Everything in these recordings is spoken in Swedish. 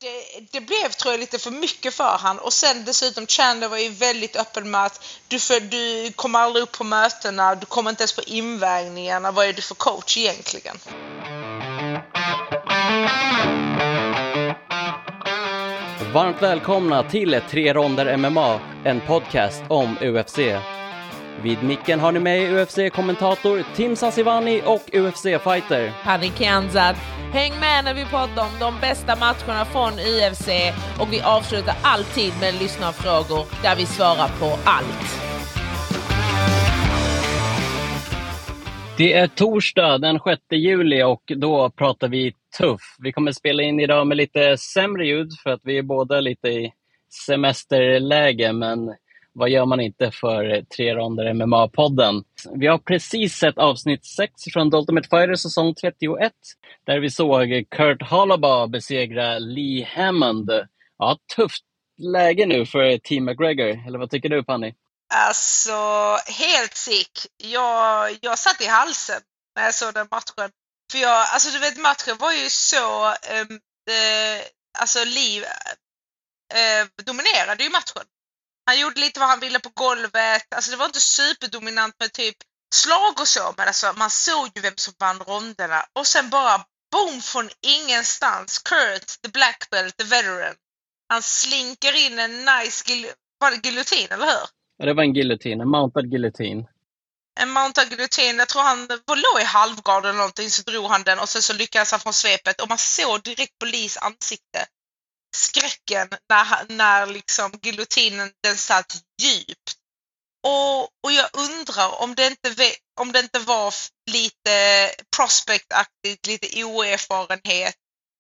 det blev, tror jag, lite för mycket för han. Och sen dessutom Chandler var ju väldigt öppen med att du kommer aldrig upp på mötena, du kommer inte ens på invägningarna. Vad är du för coach egentligen? Varmt välkomna till 3 ronder MMA, en podcast om UFC. Vid micken har ni med UFC-kommentator Tim Sasivani och UFC-fighter Paddy Kensad. Häng med när vi pratar om de bästa matcherna från UFC och vi avslutar alltid med lyssnarfrågor där vi svarar på allt. Det är torsdag den 6 juli och då pratar vi tuff. Vi kommer spela in idag med lite sämre ljud för att vi är båda lite i semesterläge, men vad gör man inte för 3 ronder MMA-podden? Vi har precis sett avsnitt 6 från The Ultimate Fighter säsong 31 där vi såg Kurt Holobaugh besegra Lee Hammond. Ja, tufft läge nu för Team McGregor. Eller vad tycker du, Panny? Alltså, helt sick. Jag satt i halsen när jag såg den matchen. För du vet, matchen var ju så... Lee dominerade ju matchen. Han gjorde lite vad han ville på golvet. Alltså det var inte superdominant med typ slag och så. Men alltså, man såg ju vem som vann ronderna. Och sen bara boom från ingenstans. Kurt, the black belt, the veteran. Han slinker in en nice giljotin, eller hur? Ja, det var en giljotin, en mounted giljotin. En mounted giljotin, jag tror han låg i halvgard eller någonting, så drog han den och sen så lyckades han från svepet. Och man såg direkt på Lees ansikte skräcken när liksom giljotinen den satt djupt. Och jag undrar om det inte var lite prospect-aktigt, lite oerfarenhet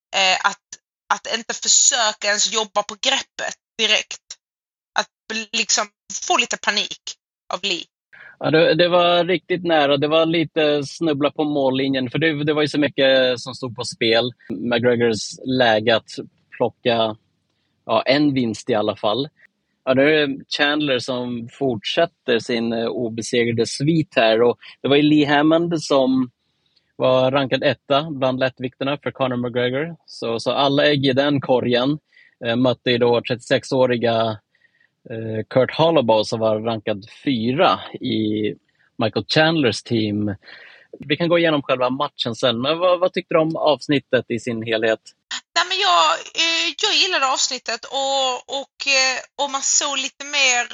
att inte försöka ens jobba på greppet direkt. Att liksom få lite panik av Lee. Ja, det var riktigt nära. Det var lite snubbla på mållinjen. För det var ju så mycket som stod på spel. McGregors läge att plocka en vinst i alla fall. Ja, det är Chandler som fortsätter sin obesegrade svit här. Och det var ju Lee Hammond som var rankad 1 bland lättvikterna för Conor McGregor. Så alla ägg i den korgen. Mötte ju då 36-åriga Kurt Holobaugh som var rankad 4 i Michael Chandlers team. Vi kan gå igenom själva matchen sen, men vad tyckte du om avsnittet i sin helhet? Nej, men jag gillade avsnittet och man såg lite mer,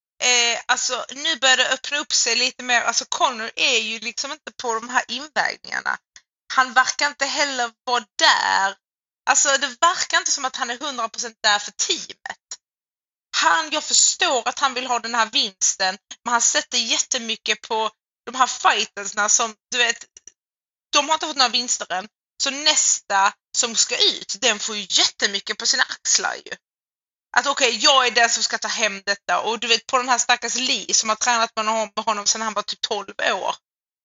nu börjar det öppna upp sig lite mer. Alltså Conor är ju liksom inte på de här invägningarna. Han verkar inte heller vara där. Alltså det verkar inte som att han är 100% där för teamet. Jag förstår att han vill ha den här vinsten, men han sätter jättemycket på de här fightersna som, du vet, de har inte fått några vinster än. Så nästa som ska ut, den får ju jättemycket på sina axlar ju. Att okej, jag är den som ska ta hem detta. Och du vet, på den här stackars Lee som har tränat med honom sedan han var typ 12 år.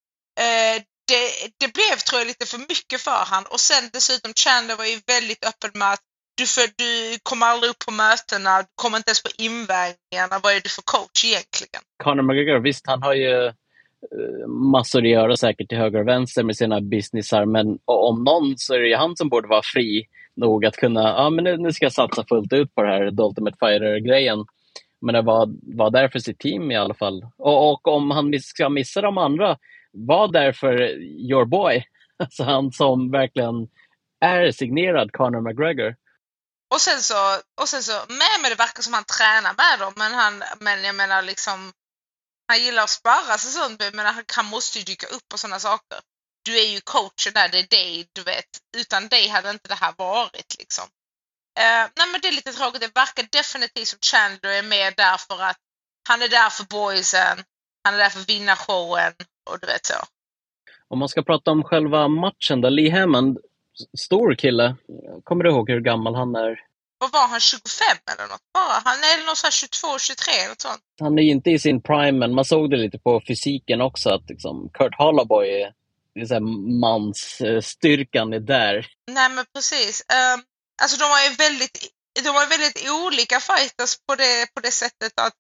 Det blev, tror jag, lite för mycket för han. Och sen dessutom Chandler var ju väldigt öppen med att du kommer aldrig upp på mötena, du kommer inte ens på invägningarna. Vad är du för coach egentligen? Conor McGregor, visst, han har ju massor att göra säkert till höger och vänster med sina businessar, men om någon så är det ju han som borde vara fri nog att kunna, men nu ska jag satsa fullt ut på det här The Ultimate Fighter-grejen. Men det var där för sitt team i alla fall. Och om han ska missa de andra, var där för your boy. Alltså han som verkligen är signerad Conor McGregor. Och sen så men det verkar som han tränar med dem, men jag menar liksom, han gillar att sparra sig sånt, men han måste ju dyka upp på sådana saker. Du är ju coachen där, det är dig, du vet. Utan dig hade inte det här varit liksom. Nej, men det är lite tråkigt. Det verkar definitivt som Chandler är med där för att han är där för boysen, han är där för att vinna showen och du vet så. Om man ska prata om själva matchen där, Lee Hammond, stor kille. Kommer du ihåg hur gammal han är? Vad var han, 25 eller något? Han är någon sån 22, 23 eller sånt. Han är inte i sin prime, men man såg det lite på fysiken också att liksom, Kurt Holobaugh är mansstyrkan är där. Nej, men precis. Alltså de var väldigt olika fighters på det sättet att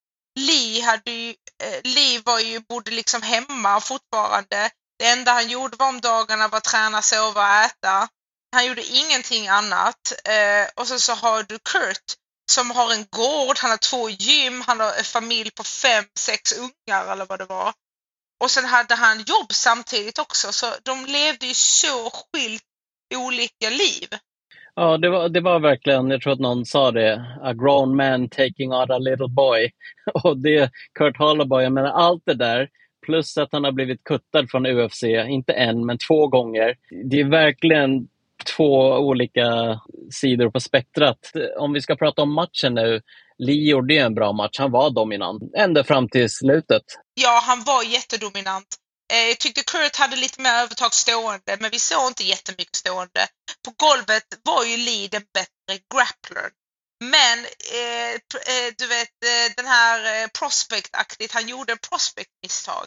Lee bodde liksom hemma fortfarande. Det enda han gjorde var om dagarna var träna, sova och äta. Han gjorde ingenting annat. Och så har du Kurt som har en gård, han har 2 gym, han har en familj på 5-6 ungar eller vad det var. Och sen hade han jobb samtidigt också, så de levde ju så skilt olika liv. Ja, det var verkligen, jag tror att någon sa det, a grown man taking out a little boy. Och det, Kurt Holloway, jag menar allt det där, plus att han har blivit kuttad från UFC, inte en men 2 gånger. Det är verkligen 2 olika sidor på spektrat. Om vi ska prata om matchen nu, Lee gjorde ju en bra match, han var dominant, ända fram till slutet. Ja, han var jättedominant. Jag tyckte Kurt hade lite mer övertag stående, men vi såg inte jättemycket stående. På golvet var ju Lee den bättre grappler. Men du vet, den här prospect-aktigt, han gjorde en prospect-misstag.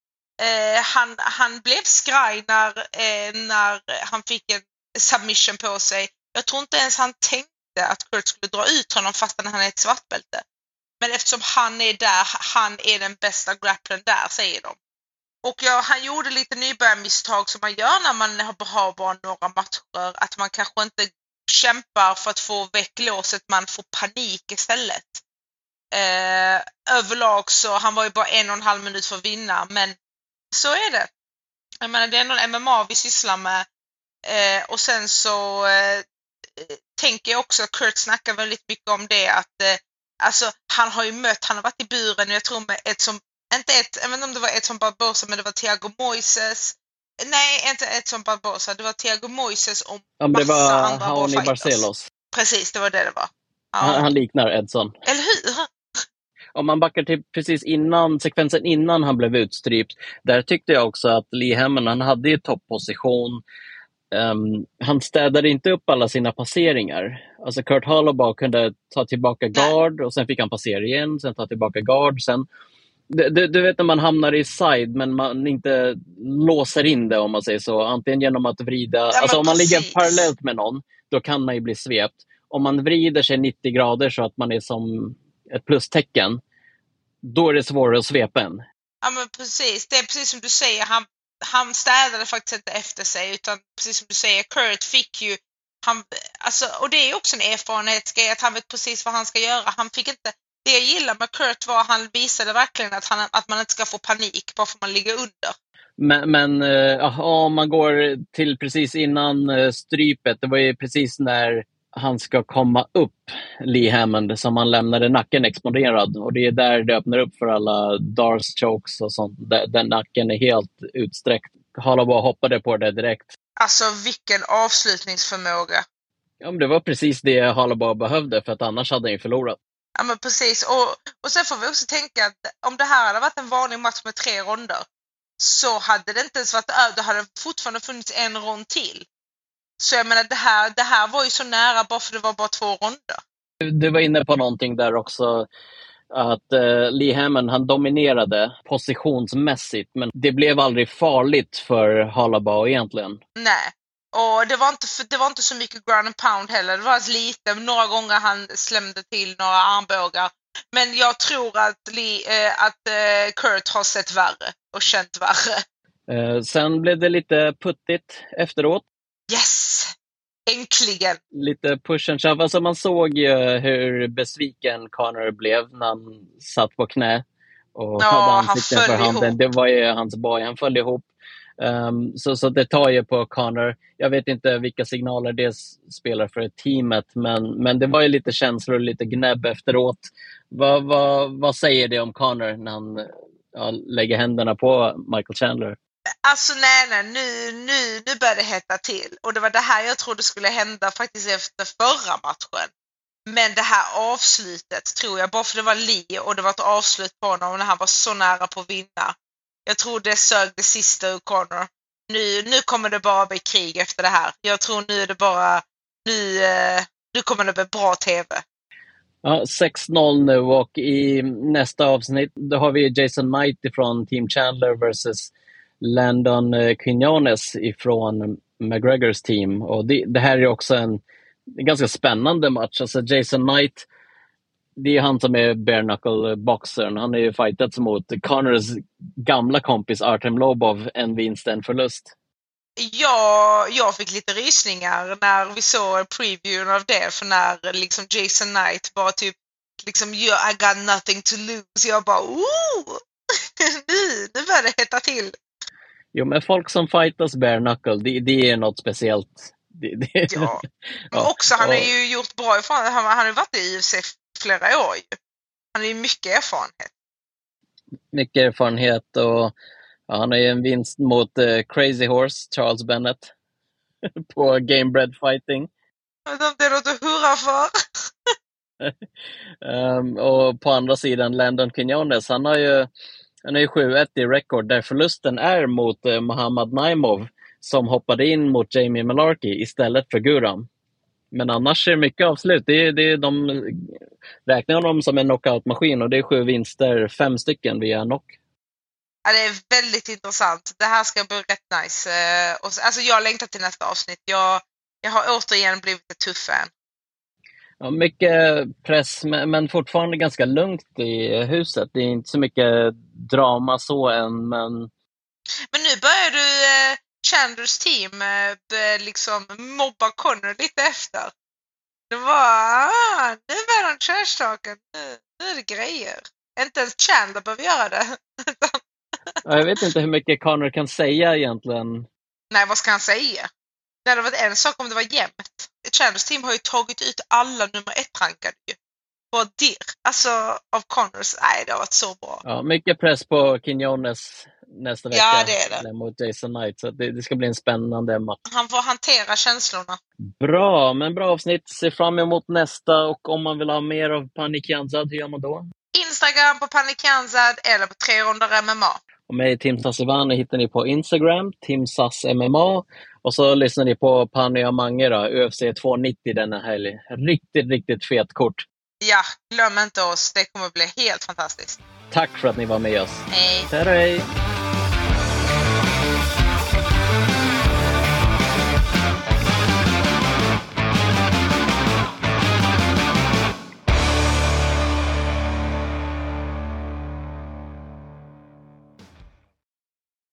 Han blev skraj när han fick en submission på sig. Jag tror inte ens han tänkte att Kurt skulle dra ut honom fastän han är ett svartbälte. Men eftersom han är där, han är den bästa grapplern där, säger de. Och han gjorde lite nybörjarmisstag som man gör när man har bara några matcher. Att man kanske inte kämpar för att få väck låset, man får panik istället. Överlag så, han var ju bara 1,5 minut för att vinna, men så är det. Jag menar, det är någon MMA vi sysslar med. Och sen så tänker jag också att Kurt snackar väldigt mycket om det, att alltså, han har varit i buren, jag tror med jag vet inte om det var Edson Barbosa, men det var Thiago Moises. Nej, inte Edson Barbosa, det var Thiago Moises och massa andra bra fighters. Barcelos. Precis, det var det var. Ja. Han liknar Edson. Eller hur? Om man backar till precis sekvensen innan han blev utstrypt, där tyckte jag också att Lee Hammond, han hade ju toppposition. Han städade inte upp alla sina passeringar. Alltså Kurt Holloway kunde ta tillbaka guard och sen fick han passera igen, sen ta tillbaka guard, sen du vet när man hamnar i side men man inte låser in det, om man säger så, antingen genom att vrida, alltså om man ligger parallellt med någon, då kan man ju bli svept. Om man vrider sig 90 grader så att man är som ett plustecken, då är det svårare att svepa en. Ja, men precis, det är precis som du säger, han städade faktiskt inte efter sig, utan precis som du säger, Kurt fick ju och det är också en erfarenhetsgrej att han vet precis vad han ska göra. Han fick inte, det jag gillar med Kurt var att han visade verkligen att man inte ska få panik bara för att man ligger under. Men om man går till precis innan strypet, det var ju precis när han ska komma upp, Lee Hammond, som han lämnade nacken exploderad, och det är där det öppnar upp för alla Darce chokes och sånt. Den nacken är helt utsträckt. Holloway hoppade på det direkt. Alltså vilken avslutningsförmåga. Ja, men det var precis det Holloway behövde, för att annars hade han ju förlorat. Ja, men precis. Och sen får vi också tänka att om det här hade varit en vanlig match med 3 ronder, så hade det inte ens varit över. Det hade fortfarande funnits en rond till. Så jag menar, det här var ju så nära bara för det var bara 2 ronder. Du var inne på någonting där också, att Lee Hammond, han dominerade positionsmässigt, men det blev aldrig farligt för Holloway egentligen. Nej, och det var inte så mycket ground and pound heller. Det var lite, några gånger han slämde till några armbågar. Men jag tror att Kurt har sett värre och känt värre. Sen blev det lite puttigt efteråt. Yes! Äntligen! Lite push and shove. Alltså man såg ju hur besviken Conor blev när han satt på knä och hade ansikten för handen. Det var ju hans boy, han föll ihop. Så det tar ju på Conor. Jag vet inte vilka signaler det spelar för teamet, men det var ju lite känslor och lite gnäbb efteråt. Vad säger det om Conor när han lägger händerna på Michael Chandler? Alltså nej, nu börjar det hetta till. Och det var det här jag trodde skulle hända faktiskt efter förra matchen. Men det här avslutet tror jag, bara för det var Lee och det var ett avslut på honom när han var så nära på att vinna. Jag tror det sög det sista ur Conor. Nu kommer det bara bli krig efter det här. Jag tror nu är det bara, nu kommer det bli bra tv. Ja, 6-0 nu, och i nästa avsnitt då har vi Jason Knight från Team Chandler versus Landon Quinones ifrån McGregors team. Och det här är också en ganska spännande match. Alltså Jason Knight, det är han som är bare knuckle boxern. Han är ju fightats mot Conors gamla kompis Artem Lobov, en vinst, en förlust. jag fick lite rysningar när vi såg previewen av det, för när liksom Jason Knight bara typ liksom I got nothing to lose. Jag bara nu börjar det hetta till. Jo, men folk som fightas bare knuckle, det är något speciellt. Ja. Men också han har ju gjort bra ifrån. Han har ju varit i UFC flera år ju. Han har ju mycket erfarenhet. Mycket erfarenhet och han har ju en vinst mot Crazy Horse, Charles Bennett, på Gamebred Fighting. Det är något att hurra för. Och på andra sidan Landon Quinones, han har ju 7-1 i rekord, där förlusten är mot Muhammad Naimov som hoppade in mot Jamie Mullarkey istället för Guram. Men annars är det mycket avslut. De räknar honom som en knockout-maskin och det är 7 vinster, 5 stycken via knock. Ja, det är väldigt intressant. Det här ska bli rätt nice. Alltså jag längtar till nästa avsnitt. Jag har återigen blivit ett tuff fan. Ja, mycket press, men fortfarande ganska lugnt i huset. Det är inte så mycket drama så än, men nu börjar du Chandlers team liksom mobba Conor lite efter. Det var nu var de trash-talken. Nu är det grejer. Inte ens Chandler behöver göra det. jag vet inte hur mycket Conor kan säga egentligen. Nej, vad ska han säga? Det hade varit en sak om det var jämnt. Chandlers team har ju tagit ut alla nummer 1-rankade ju. På dirr. Alltså av Conors. Nej, det har varit så bra. Ja, mycket press på Quinones nästa vecka. Ja, det är det. Mot Jason Knight. Så det ska bli en spännande match. Han får hantera känslorna. Bra, men bra avsnitt. Se fram emot nästa. Och om man vill ha mer av Panik Janzad, hur gör man då? Instagram på Panik Janzad eller på 3 ronder MMA. Och mig, Tim Sassivani, hittar ni på Instagram, Tim Sass MMA. Och så lyssnar ni på Panny och Mange då, UFC 290 denna helg. Riktigt fet kort. Ja, glöm inte oss. Det kommer bli helt fantastiskt. Tack för att ni var med oss. Hej. Hej.